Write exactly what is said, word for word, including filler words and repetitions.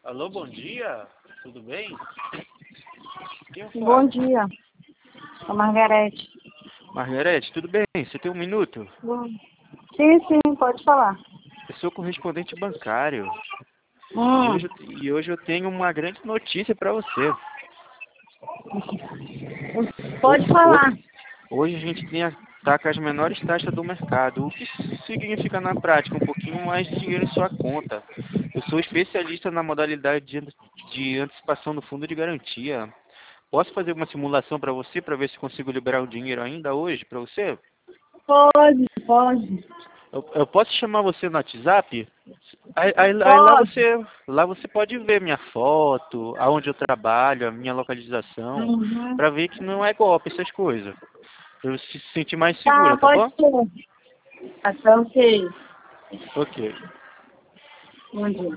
Alô, bom dia, tudo bem? Quem eu Bom falo? dia, a Margarete. Margarete, tudo bem? Você tem um minuto? Bom. Sim, sim, pode falar. Eu sou correspondente bancário e Hum, hoje, e hoje eu tenho uma grande notícia para você. pode Ho- ho- falar. Hoje a gente tem a, tá com as menores taxas do mercado, o que significa na prática um pouquinho mais de dinheiro em sua conta. Eu sou especialista na modalidade de, an- de antecipação do fundo de garantia. Posso fazer uma simulação para você para ver se consigo liberar o dinheiro ainda hoje para você? Pode, pode, Eu, eu posso chamar você no WhatsApp? Aí, aí- aí lá pode. você, lá você pode ver minha foto, aonde eu trabalho, a minha localização, Uhum. para ver que não é golpe essas coisas. Para você se sentir mais Tá, segura, tá pode bom? ser. Até o que? Ok. Bom dia.